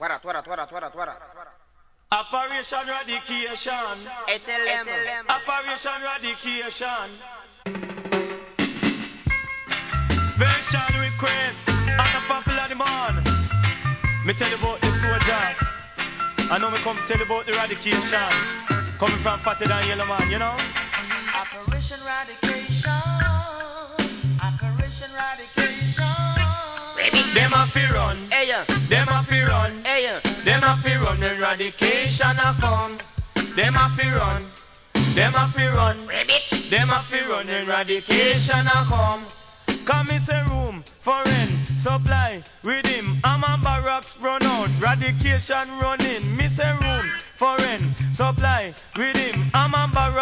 Operation Radication. Operation Radication. Special request on the popular demand. Me tell you about the soldier. I know me come tell you about the eradication. Coming from Fatter than Yellow Man, you know? Operation Radication. Operation Radication. Them a fi run. Them a fi run. Them a fi run. Eradication a come. Them a fi run. Them a fi run. Them a fi run. Eradication a come. Come is a room for rent, supply with him. I'm a barracks run out, radication running. Miss a room for rent, supply with him. I'm a barracks.